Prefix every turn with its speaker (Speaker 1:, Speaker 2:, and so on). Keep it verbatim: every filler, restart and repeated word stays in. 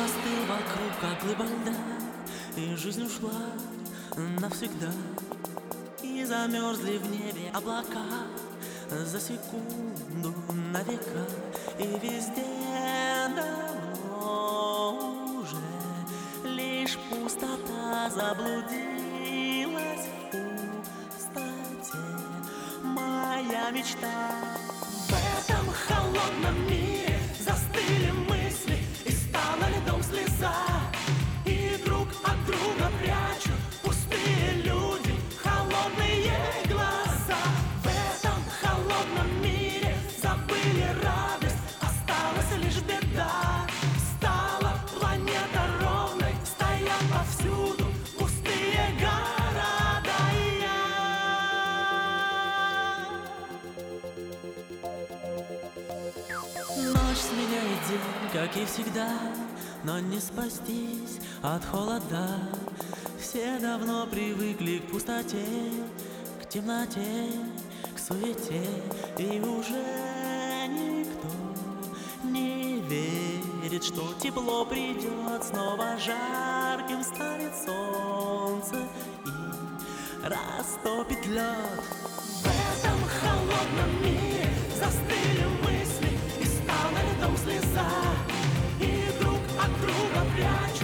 Speaker 1: застыл вокруг, как глыба льда, и жизнь ушла навсегда. И замерзли в небе облака за секунду на века. И везде давно уже лишь пустота заблудилась в пустоте. Моя мечта. В этом холодном мире застыли мысли, и стала льдом слеза. И друг от друга прячут пустые люди холодные глаза. В этом холодном мире забыли радость, осталась лишь беда. Стала планета ровной, стоят повсюду пустые города. И я ночь сменяет день, как и всегда, но не спастись от холода. Все давно привыкли к пустоте, к темноте, к суете. И уже никто не верит, что тепло придет. Снова жарким станет солнце и растопит лед. В этом холодном мире застыли мысли, и стала льдом слеза. И друг от друга прячут